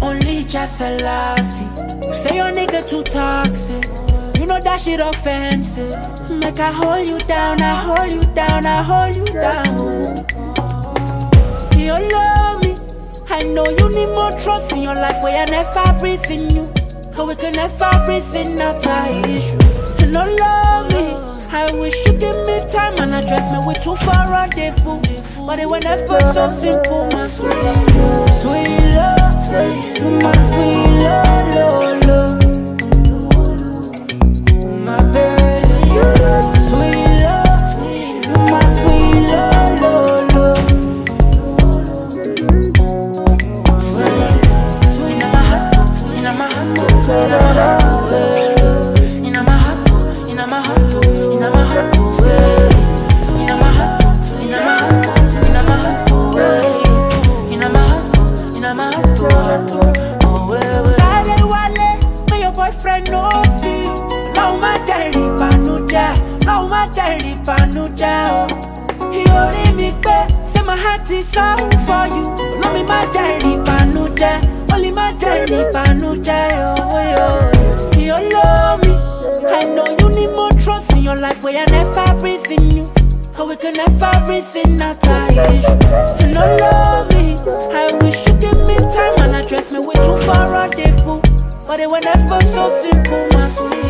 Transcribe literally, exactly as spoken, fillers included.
Only just a lassie. You say your nigga too toxic. You know that shit offensive. Make I hold you down, I hold you down, I hold you down. You love me. I know you need more trust in your life where I never breathing you. How we can never reason out a issue. You don't love me. I wish you give me time and address me with too far rendezvous. But it was never so simple, my sweet love. Sweet love, sweet, my sweet love, love, love. My baby, sweet love, sweet, my sweet love, love, love. Sweet, sweet, in my heart, in my heart, sweet love, in my heart, in my heart, in my heart, sweet, in my heart, in my heart, in my heart, in my heart, in my heart, oh well. Silent Wale, but your boyfriend knows you. Now my diary panuja, now my diary panuja. He only me pay, say my heart is out for you. Now me my diary panuja, only my diary panuja. Oh yo, you love me. I know you need more trust in your life where I never reason you. How we can never reason out a issue. You don't love me. I wish you give me time and address me with too far rendezvous. But it was never so simple, my sweet.